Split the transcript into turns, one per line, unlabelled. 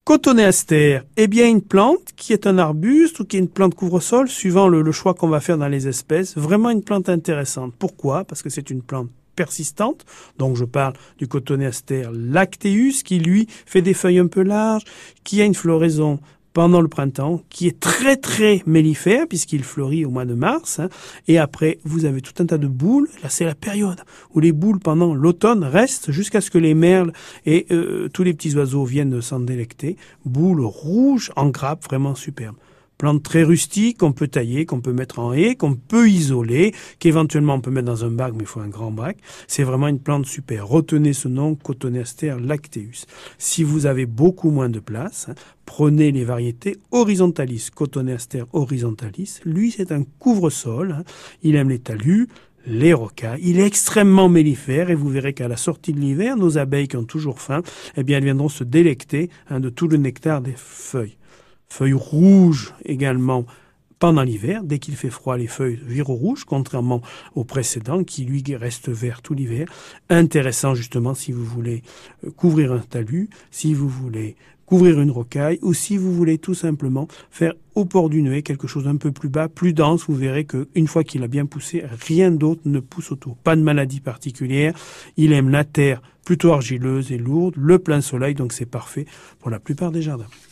Cotonéaster, eh bien une plante qui est un arbuste ou qui est une plante couvre-sol, suivant le choix qu'on va faire dans les espèces. Vraiment une plante intéressante. Pourquoi ? Parce que c'est une plante persistante. Donc je parle du Cotonéaster lacteus qui lui fait des feuilles un peu larges, qui a une floraison pendant le printemps, qui est très très mellifère puisqu'il fleurit au mois de mars. Et après, vous avez tout un tas de boules. Là, c'est la période où les boules pendant l'automne restent jusqu'à ce que les merles et tous les petits oiseaux viennent s'en délecter. Boules rouges en grappe, vraiment superbes. Plante très rustique qu'on peut tailler, qu'on peut mettre en haie, qu'on peut isoler, qu'éventuellement on peut mettre dans un bac, mais il faut un grand bac. C'est vraiment une plante super. Retenez ce nom, Cotonéaster lacteus. Si vous avez beaucoup moins de place, prenez les variétés horizontalis, Cotonéaster horizontalis. Lui, c'est un couvre-sol. Il aime les talus, les rocailles. Il est extrêmement mellifère et vous verrez qu'à la sortie de l'hiver, nos abeilles qui ont toujours faim, eh bien, elles viendront se délecter de tout le nectar des feuilles. Feuilles rouges également pendant l'hiver. Dès qu'il fait froid, les feuilles virent au rouge, contrairement au précédent qui, lui, reste vert tout l'hiver. Intéressant justement si vous voulez couvrir un talus, si vous voulez couvrir une rocaille ou si vous voulez tout simplement faire au port d'une haie quelque chose un peu plus bas, plus dense. Vous verrez qu'une fois qu'il a bien poussé, rien d'autre ne pousse autour. Pas de maladie particulière. Il aime la terre plutôt argileuse et lourde, le plein soleil, donc c'est parfait pour la plupart des jardins.